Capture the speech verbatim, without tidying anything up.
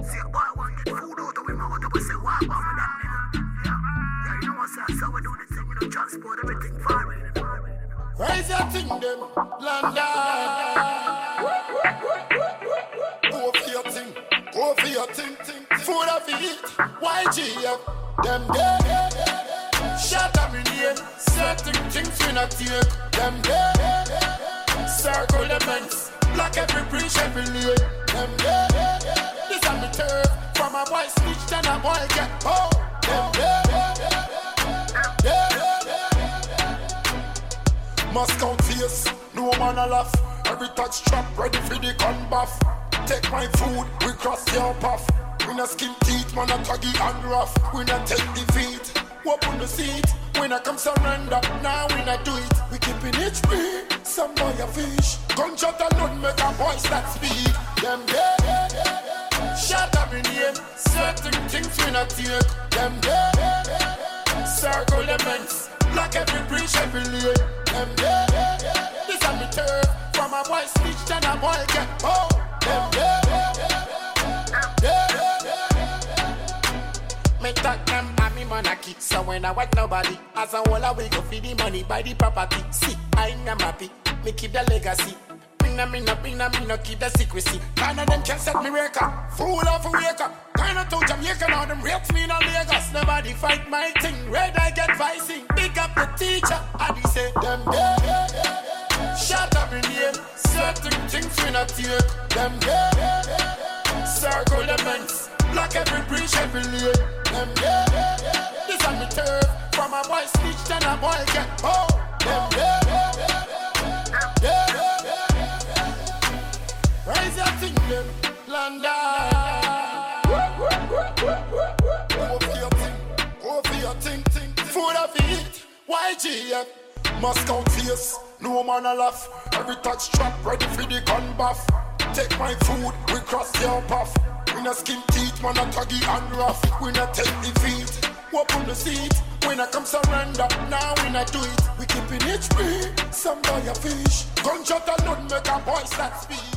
See a boy want get food out of him, out of us say what about me that nigga? Yeah, you know what's that? So we do the thing, we don't transport everything far away. Raise your thing, them, London. Go for your thing, go for your thing, thing. Food of it, Y G F, them there. Shut up in here, certain things we not take. Them there. Circle the banks, block every breach, every lane. Them there. This is my turf, from a boy snitch and a boy get home. Them there. Must count face, no man a laugh. Every touch trap ready for the gun buff. Take my food, we cross your path. We not skin teeth, man a tuggy and rough. We not take defeat, open the seat. We not come surrender, now we not do it. We keeping it free, some boy a fish. Gunshot alone make a voice that speak. Them there, shut up in here. Certain things we not take. Them there, circle the banks, block every breach, every lane. Them there, this is my turf. From a boy snitch and a boy get home. Them there, me talk them and me monarchy. So when I want nobody, as a whole I will go for the money, buy the property. See, I am happy, me keep the legacy. Me no, me no, me no, me no keep the secrecy. None of them can set me wake up. Fool off a wake up. Kind of to Jamaica, now them rates me in Lagos. Nobody fight my thing, red I get vicing. Big up the teacher, I be say them there. Shut up in here, certain things we not take. Them there. Circle the banks, block every breach, every lane. Them there. This is my turf, from a boy snitch and a boy get home. Them there. Raise your thing, them, London. Go for your thing, go for your thing, thing. Food of it, Y G F. Must count face, no man a laugh. Every touch trap ready for the gun buff. Take my food, we cross your path. We not skin teeth, man a tuggy and rough. We not take defeat, open the seat. We not come surrender, now we not do it. We keeping it free, some boy a fish. Gunshot alone make a voice that speak.